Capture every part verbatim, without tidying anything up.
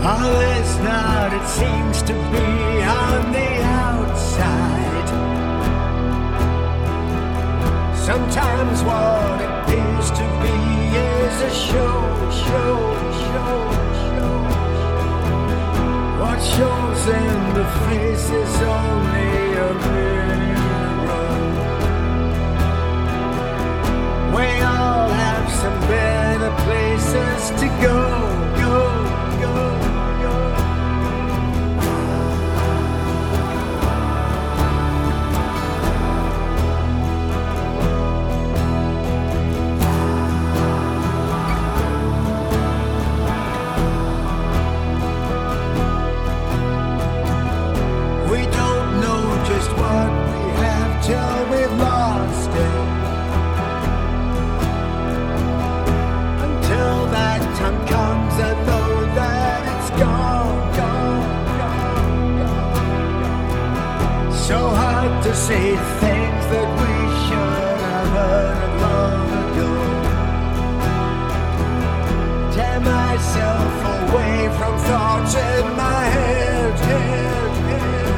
All is not, it seems to be on the outside. Sometimes what appears to be is a show, show, show, show. What shows in the face is only a mirror. We all have some better places to go, go, go. Till we've lost it. Until that time comes, I know that it's gone, gone, gone, gone. So hard to say things that we should have heard long ago. Tear myself away from thoughts in my head, head, head.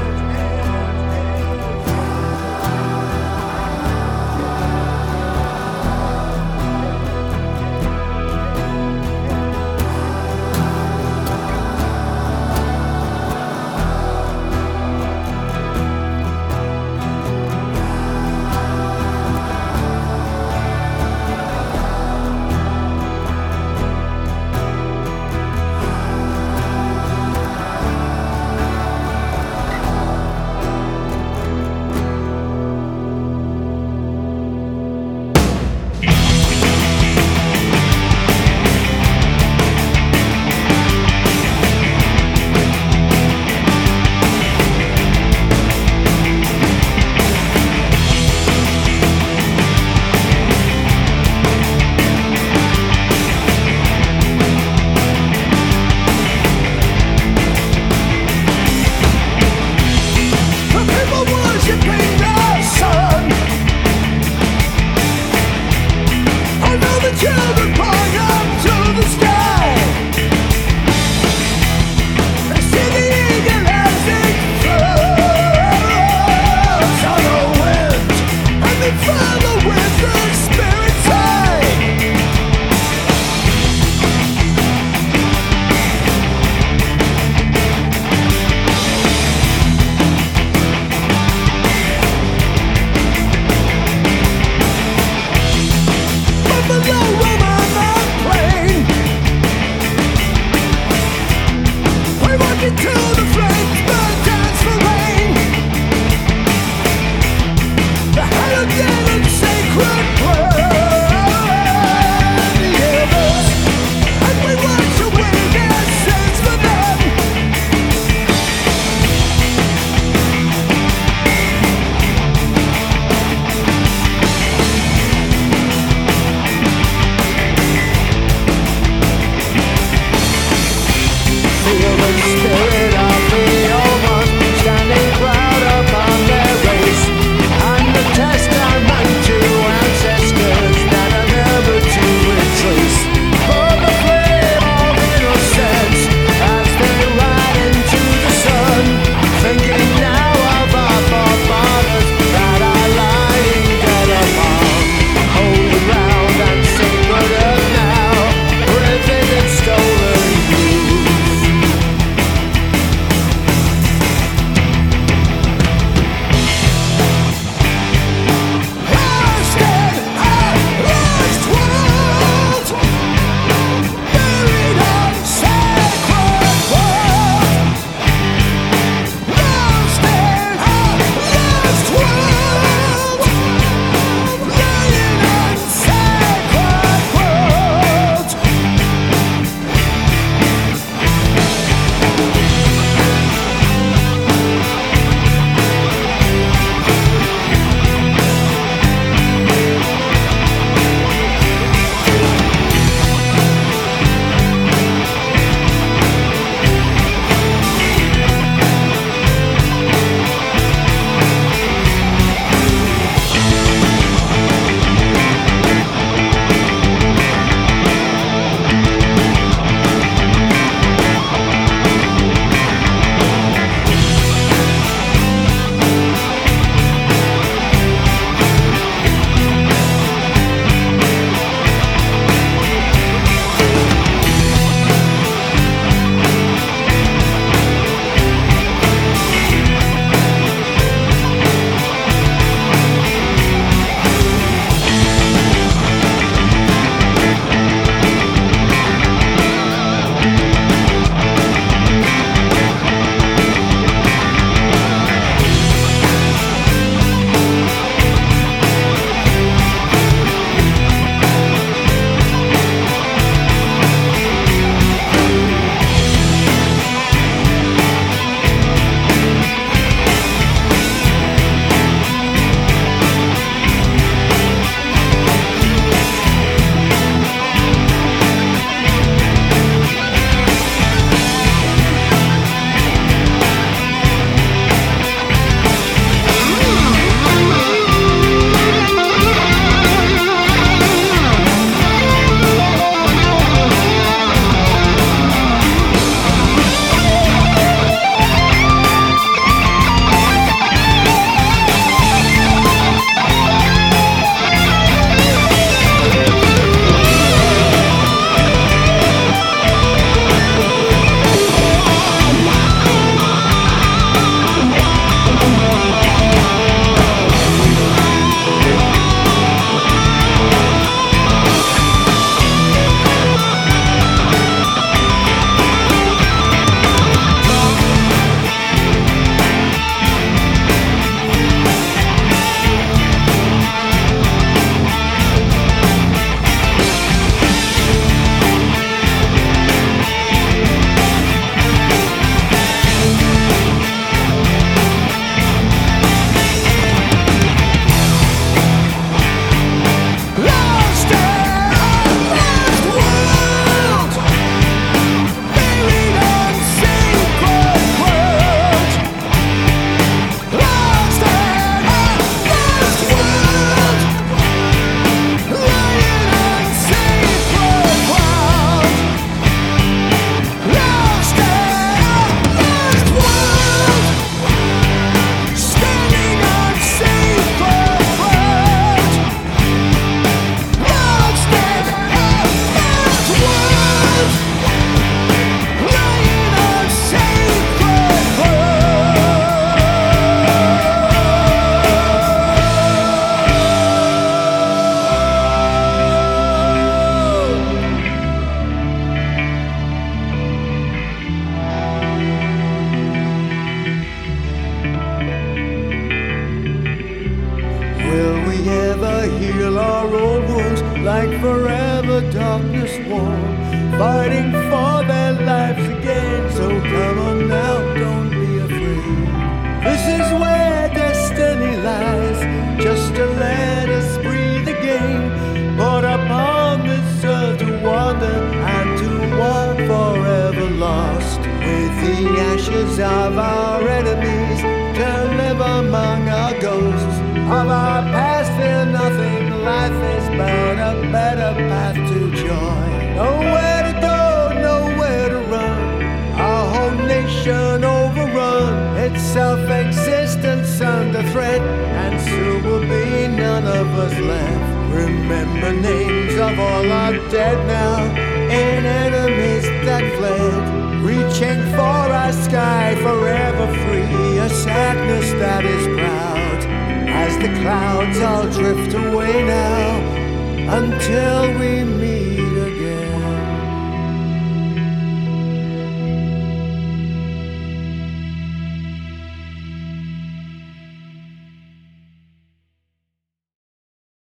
ever heal our old wounds like forever darkness worn, fighting for their lives again. So come on now, don't be afraid. This is where destiny lies, just to let us breathe again, put upon this earth to wander and to walk forever lost, with the ashes of our enemies to live among our ghosts. Of our past fear nothing, life is but a better path to joy. Nowhere to go, nowhere to run, our whole nation overrun, its self-existence under threat, and soon will be none of us left. Remember names of all our dead now, and enemies that fled, reaching for our sky forever free, a sadness that is proud, as the clouds all drift away now, until we meet